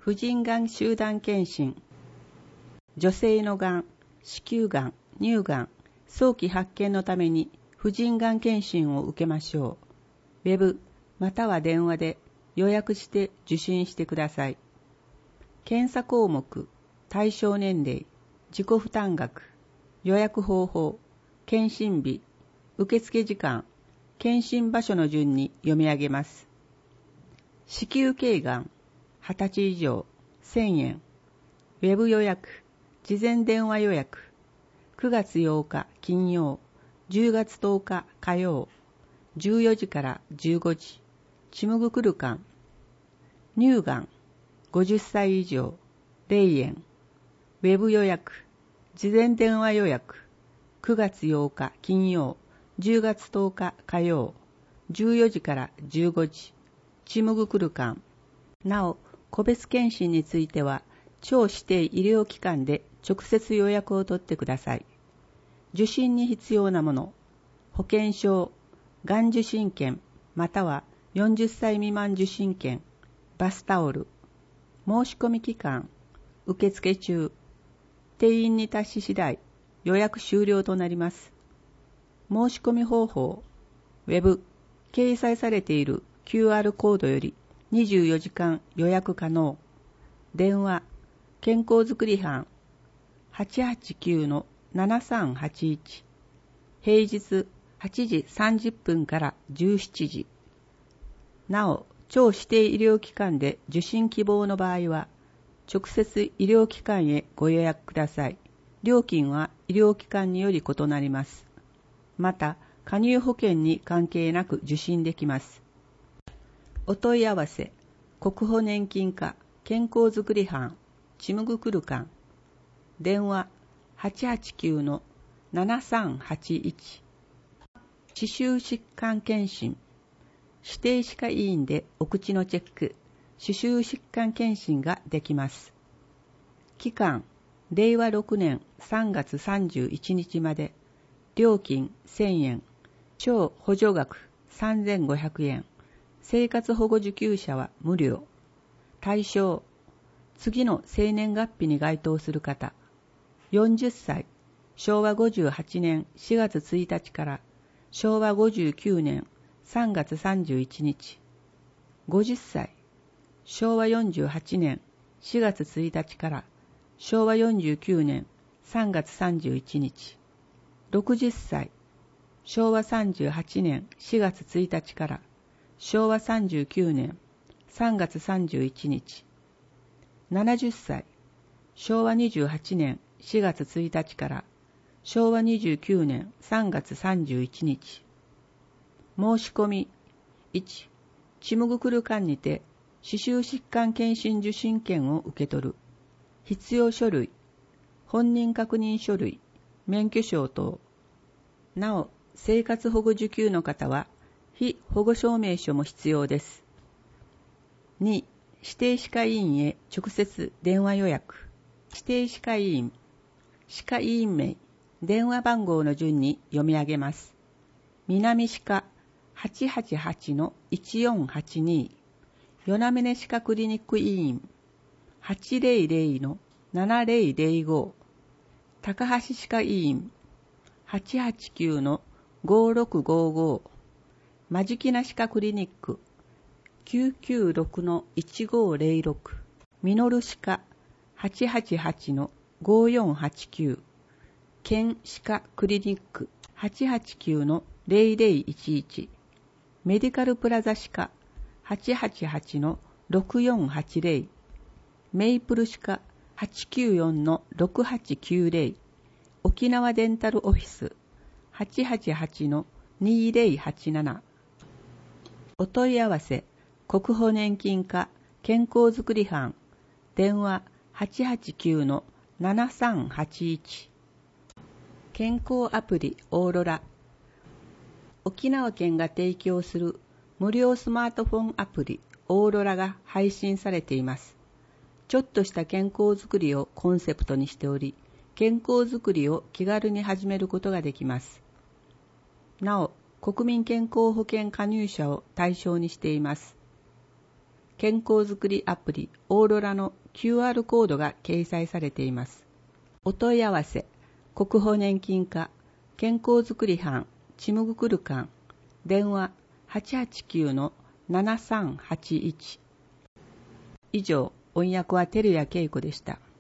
婦人がん集団検診、女性のがん、子宮がん、乳がん、早期発見のために婦人がん検診を受けましょう。ウェブまたは電話で予約して受診してください。検査項目、対象年齢、自己負担額、予約方法、検診日、受付時間、検診場所の順に読み上げます。子宮頸がん、20歳以上、1000円。ウェブ予約、事前電話予約。9月8日金曜、10月10日火曜、14時から15時。チムグクルカン。乳がん、50歳以上、0円。ウェブ予約、事前電話予約。9月8日金曜、10月10日火曜、14時から15時。チムグクルカン。なお、個別検診については、庁指定医療機関で直接予約を取ってください。受診に必要なもの、保険証、がん受診券、または40歳未満受診券、バスタオル、申し込み期間、受付中、定員に達し次第、予約終了となります。申し込み方法、ウェブ、掲載されている QR コードより24時間予約可能。電話、健康づくり班 889-7381。平日8時30分から17時。なお、庁指定医療機関で受診希望の場合は、直接医療機関へご予約ください。料金は医療機関により異なります。また、加入保険に関係なく受診できます。お問い合わせ、国保年金課健康づくり班チムグクルカン。電話 889-7381。歯周疾患検診。指定歯科医院でお口のチェック、歯周疾患検診ができます。期間、令和6年3月31日まで。料金1000円。超補助額3500円。生活保護受給者は無料。対象、次の生年月日に該当する方。40歳、昭和58年4月1日から昭和59年3月31日。50歳、昭和48年4月1日から昭和49年3月31日。60歳、昭和38年4月1日から昭和39年3月31日。70歳、昭和28年4月1日から昭和29年3月31日。申し込み、1、チムグクルカンにて歯周疾患検診受診券を受け取る。必要書類、本人確認書類、免許証等。なお、生活保護受給の方は、被保護証明書も必要です。2、指定歯科医院へ直接電話予約。指定歯科医院、歯科医院名、電話番号の順に読み上げます。南歯科 888-1482。与那嶺歯科クリニック医院 800-7005。高橋歯科医院 889-5655。間敷菜歯科クリニック 996-1506。ミノル歯科 888-5489。県歯科クリニック 889-0011。メディカルプラザ歯科 888-6480。メイプル歯科 894-6890。沖縄デンタルオフィス 888-2087。お問い合わせ、国保年金課健康づくり班。電話 889-7381。健康アプリオーロラ。沖縄県が提供する無料スマートフォンアプリオーロラが配信されています。ちょっとした健康づくりをコンセプトにしており、健康づくりを気軽に始めることができます。なお、国民健康保険加入者を対象にしています。 健康づくりアプリオーロラの QR コードが掲載されています。お問い合わせ、国保年金課、健康づくり班、ちむぐくる館、電話 889-7381。以上、音訳は照屋恵子でした。